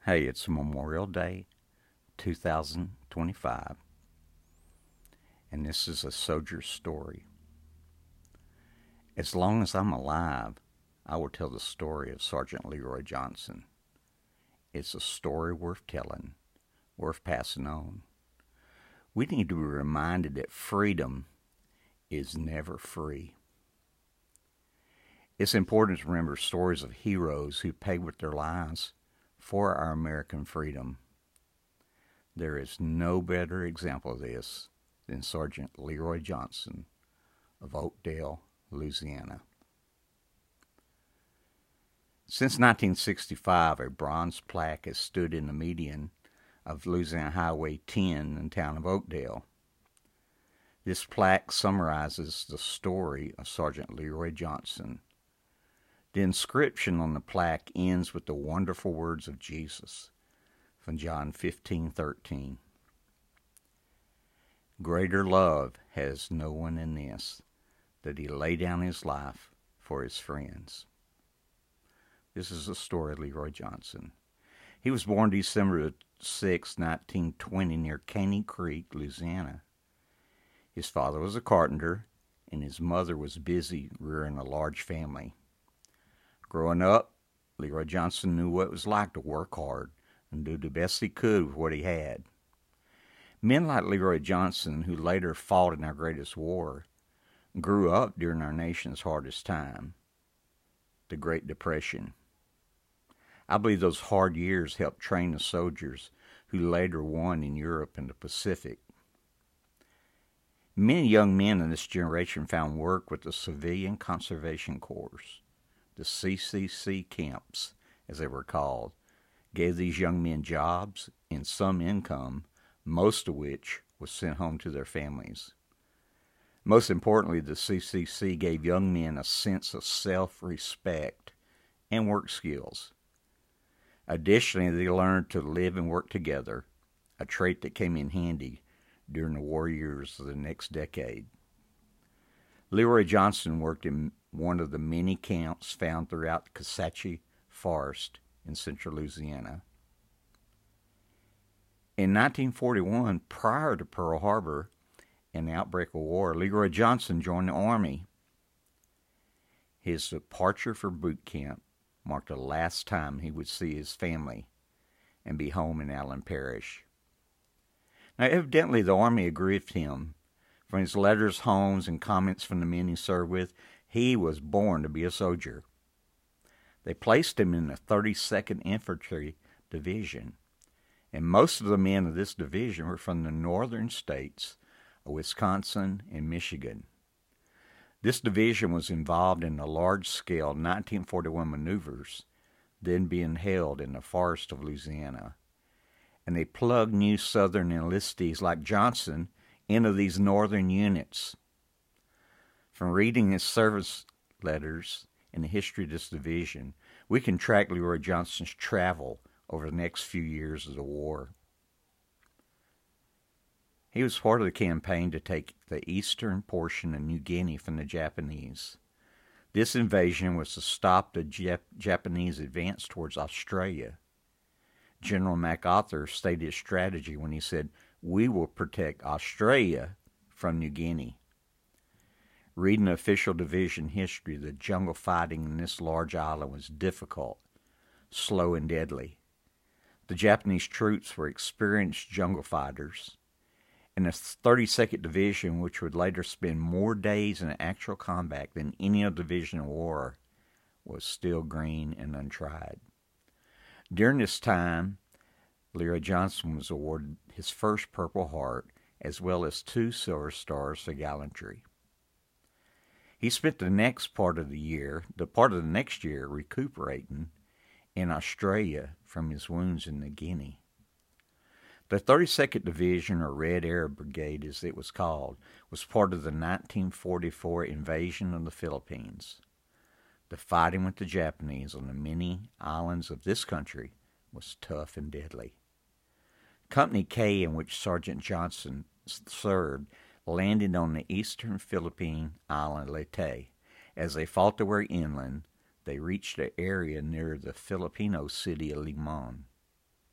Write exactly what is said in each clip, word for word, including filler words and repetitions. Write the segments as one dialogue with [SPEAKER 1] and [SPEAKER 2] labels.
[SPEAKER 1] Hey, it's Memorial Day two thousand twenty-five, and this is a soldier's story. As long as I'm alive, I will tell the story of Sergeant Leroy Johnson. It's a story worth telling, worth passing on. We need to be reminded that freedom is never free. It's important to remember stories of heroes who paid with their lives for our American freedom. There is no better example of this than Sergeant Leroy Johnson of Oakdale, Louisiana. Since nineteen sixty-five, a bronze plaque has stood in the median of Louisiana Highway ten in the town of Oakdale. This plaque summarizes the story of Sergeant Leroy Johnson. The inscription on the plaque ends with the wonderful words of Jesus from John fifteen thirteen. Greater love has no one than this, that he lay down his life for his friends. This is the story of Leroy Johnson. He was born December sixth, nineteen twenty, near Caney Creek, Louisiana. His father was a carpenter, and his mother was busy rearing a large family. Growing up, Leroy Johnson knew what it was like to work hard and do the best he could with what he had. Men like Leroy Johnson, who later fought in our greatest war, grew up during our nation's hardest time, the Great Depression. I believe those hard years helped train the soldiers who later won in Europe and the Pacific. Many young men in this generation found work with the Civilian Conservation Corps. The C C C camps, as they were called, gave these young men jobs and some income, most of which was sent home to their families. Most importantly, the C C C gave young men a sense of self-respect and work skills. Additionally, they learned to live and work together, a trait that came in handy during the war years of the next decade. Leroy Johnson worked in one of the many camps found throughout the Kisatchie Forest in central Louisiana. In nineteen forty-one, prior to Pearl Harbor and the outbreak of war, Leroy Johnson joined the Army. His departure for boot camp marked the last time he would see his family and be home in Allen Parish. Now, evidently, the Army agreed with him. From his letters, homes, and comments from the men he served with, he was born to be a soldier. They placed him in the thirty-second Infantry Division, and most of the men of this division were from the northern states of Wisconsin and Michigan. This division was involved in the large-scale nineteen forty-one maneuvers then being held in the forest of Louisiana, and they plugged new Southern enlistees like Johnson into these northern units. From reading his service letters and the history of this division, we can track Leroy Johnson's travel over the next few years of the war. He was part of the campaign to take the eastern portion of New Guinea from the Japanese. This invasion was to stop the Jap- Japanese advance towards Australia. General MacArthur stated his strategy when he said, "We will protect Australia from New Guinea." Reading the official division history, the jungle fighting in this large island was difficult, slow, and deadly. The Japanese troops were experienced jungle fighters, and the thirty-second Division, which would later spend more days in actual combat than any other division in war, was still green and untried. During this time, Leroy Johnson was awarded his first Purple Heart, as well as two Silver Stars for gallantry. He spent the next part of the year, the part of the next year, recuperating in Australia from his wounds in New Guinea. The thirty-second Division, or Red Arrow Brigade as it was called, was part of the nineteen forty-four invasion of the Philippines. The fighting with the Japanese on the many islands of this country was tough and deadly. Company K, in which Sergeant Johnson served, landed on the eastern Philippine island Leyte. As they fought their way inland, they reached an area near the Filipino city of Limon.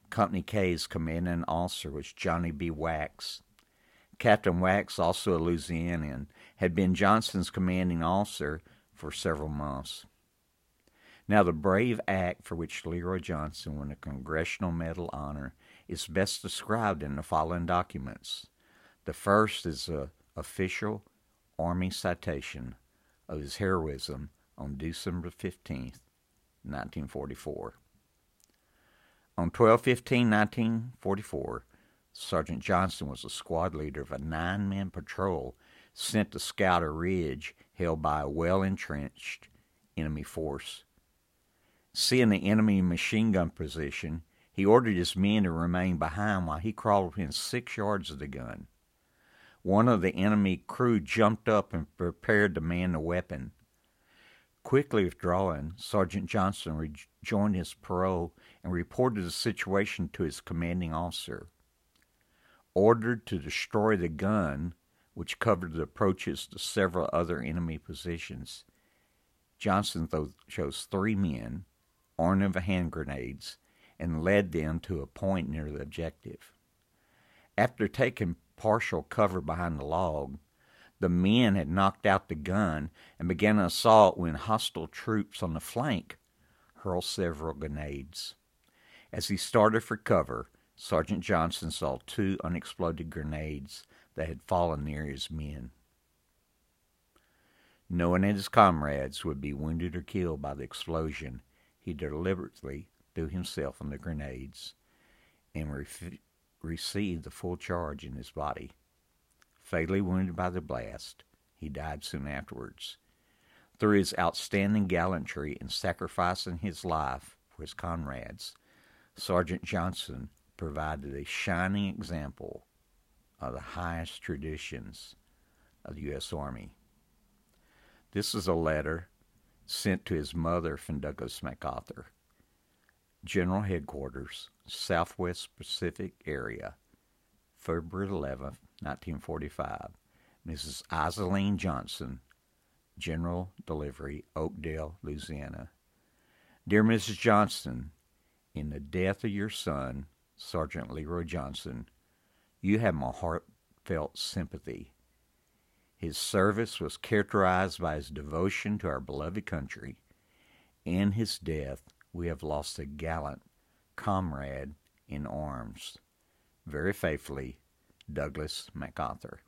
[SPEAKER 1] Company K's commanding officer was Johnny B. Wax. Captain Wax, also a Louisianian, had been Johnston's commanding officer for several months. Now, the brave act for which Leroy Johnston won a Congressional Medal honor is best described in the following documents. The first is an official Army citation of his heroism on December fifteenth, nineteen forty-four. On twelve fifteen nineteen forty-four, Sergeant Johnston was the squad leader of a nine-man patrol sent to scout a ridge held by a well-entrenched enemy force. Seeing the enemy machine gun position, he ordered his men to remain behind while he crawled within six yards of the gun. One of the enemy crew jumped up and prepared to man the weapon. Quickly withdrawing, Sergeant Johnston rejoined his parole and reported the situation to his commanding officer. Ordered to destroy the gun, which covered the approaches to several other enemy positions, Johnston th- chose three men, armed with hand grenades, and led them to a point near the objective. After taking partial cover behind the log, the men had knocked out the gun and began an assault when hostile troops on the flank hurled several grenades. As he started for cover, Sergeant Johnston saw two unexploded grenades that had fallen near his men. Knowing that his comrades would be wounded or killed by the explosion, he deliberately threw himself on the grenades and re- received the full charge in his body. Fatally wounded by the blast, he died soon afterwards. Through his outstanding gallantry in sacrificing his life for his comrades, Sergeant Johnston provided a shining example of the highest traditions of the U S Army. This is a letter sent to his mother from Douglas MacArthur, General Headquarters, Southwest Pacific Area, February eleventh, nineteen forty-five. Missus Isaline Johnston, General Delivery, Oakdale, Louisiana. Dear Missus Johnston, in the death of your son, Sergeant Leroy Johnston, you have my heartfelt sympathy. His service was characterized by his devotion to our beloved country. In his death, we have lost a gallant comrade in arms. Very faithfully, Douglas MacArthur.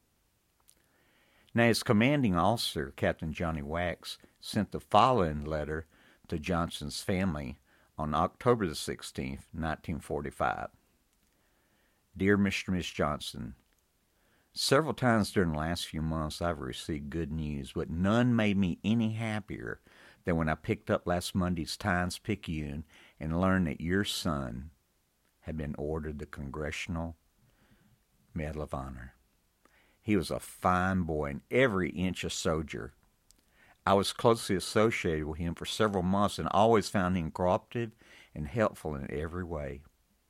[SPEAKER 1] Now, his commanding officer, Captain Johnny Wax, sent the following letter to Johnston's family on October the sixteenth, nineteen forty-five. Dear Mister and Miss Johnston, several times during the last few months I've received good news, but none made me any happier than when I picked up last Monday's Times-Picayune and learned that your son had been ordered the Congressional Medal of Honor. He was a fine boy and every inch a soldier. I was closely associated with him for several months and always found him cooperative and helpful in every way.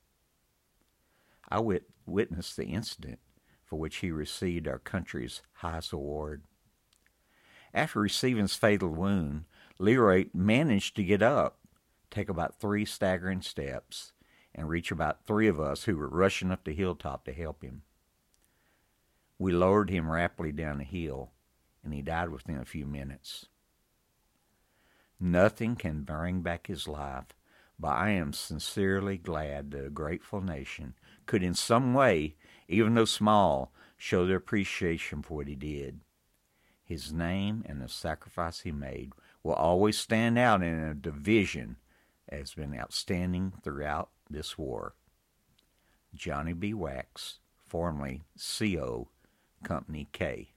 [SPEAKER 1] I wit- witnessed the incident for which he received our country's highest award. After receiving his fatal wound, Leroy managed to get up, take about three staggering steps, and reach about three of us who were rushing up the hilltop to help him. We lowered him rapidly down the hill, and he died within a few minutes. Nothing can bring back his life, but I am sincerely glad that a grateful nation could in some way, even though small, show their appreciation for what he did. His name and the sacrifice he made will always stand out in a division that has been outstanding throughout this war. Johnny B. Wax, formerly C O, Company K.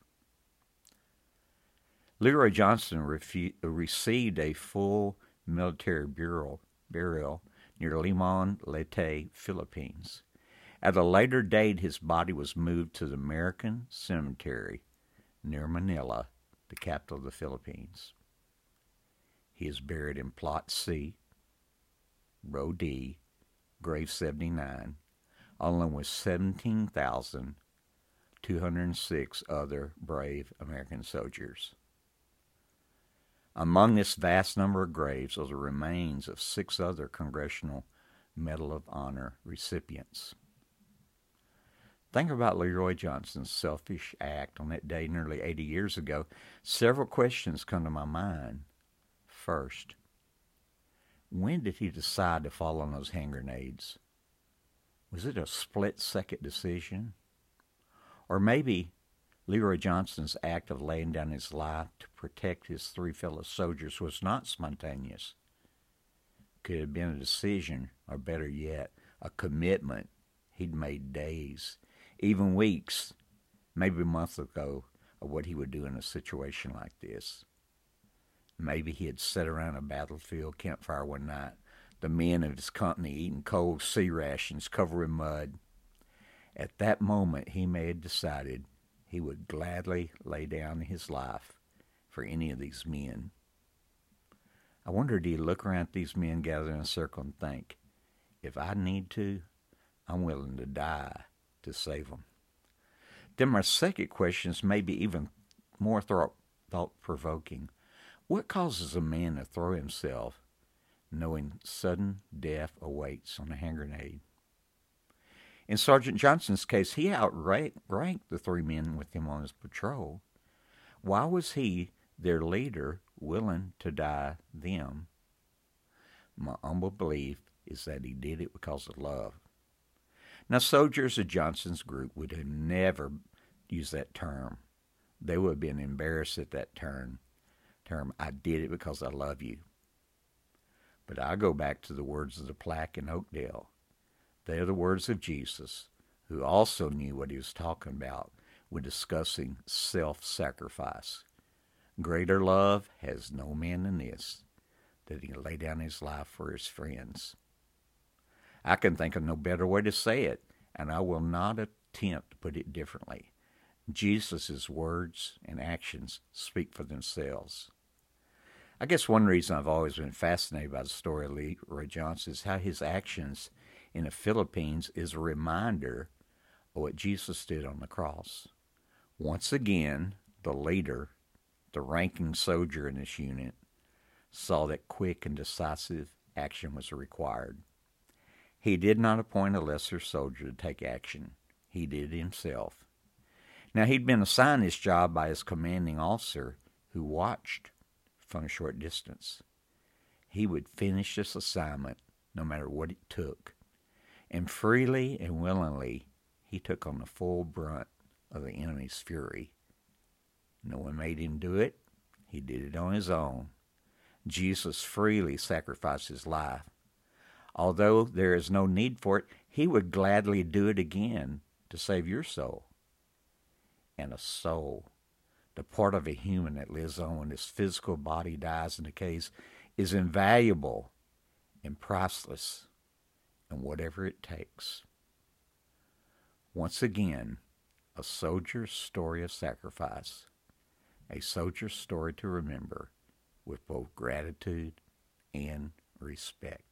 [SPEAKER 1] Leroy Johnston refu- received a full military burial, burial near Limon, Leyte, Philippines. At a later date, his body was moved to the American Cemetery near Manila, the capital of the Philippines. He is buried in Plot C, Row D, Grave seventy-nine, along with seventeen thousand two hundred six other brave American soldiers. Among this vast number of graves are the remains of six other Congressional Medal of Honor recipients. Think about Leroy Johnson's selfish act on that day nearly eighty years ago. Several questions come to my mind. First, when did he decide to fall on those hand grenades? Was it a split-second decision? Or maybe Leroy Johnson's act of laying down his life to protect his three fellow soldiers was not spontaneous. Could have been a decision, or better yet, a commitment he'd made days, even weeks, maybe months ago, of what he would do in a situation like this. Maybe he had sat around a battlefield campfire one night, the men of his company eating cold sea rations covered in mud. At that moment, he may have decided he would gladly lay down his life for any of these men. I wonder, did he look around at these men gathered in a circle and think, if I need to, I'm willing to die to save them? Then my second question is maybe even more thought-provoking. What causes a man to throw himself knowing sudden death awaits on a hand grenade? In Sergeant Johnson's case, he outranked the three men with him on his patrol. Why was he, their leader, willing to die them? My humble belief is that he did it because of love. Now, soldiers of Johnson's group would have never used that term. They would have been embarrassed at that term. Term, I did it because I love you. But I go back to the words of the plaque in Oakdale. They are the words of Jesus, who also knew what he was talking about when discussing self-sacrifice. Greater love has no man than this, that he lay down his life for his friends. I can think of no better way to say it, and I will not attempt to put it differently. Jesus' words and actions speak for themselves. I guess one reason I've always been fascinated by the story of Leroy Johnson is how his actions in the Philippines is a reminder of what Jesus did on the cross. Once again, the leader, the ranking soldier in this unit, saw that quick and decisive action was required. He did not appoint a lesser soldier to take action. He did it himself. Now, he'd been assigned this job by his commanding officer, who watched from a short distance. He would finish this assignment no matter what it took. And freely and willingly, he took on the full brunt of the enemy's fury. No one made him do it. He did it on his own. Jesus freely sacrificed his life. Although there is no need for it, he would gladly do it again to save your soul. And a soul, the part of a human that lives on when his physical body dies and decays, is invaluable and priceless, and whatever it takes. Once again, a soldier's story of sacrifice, a soldier's story to remember with both gratitude and respect.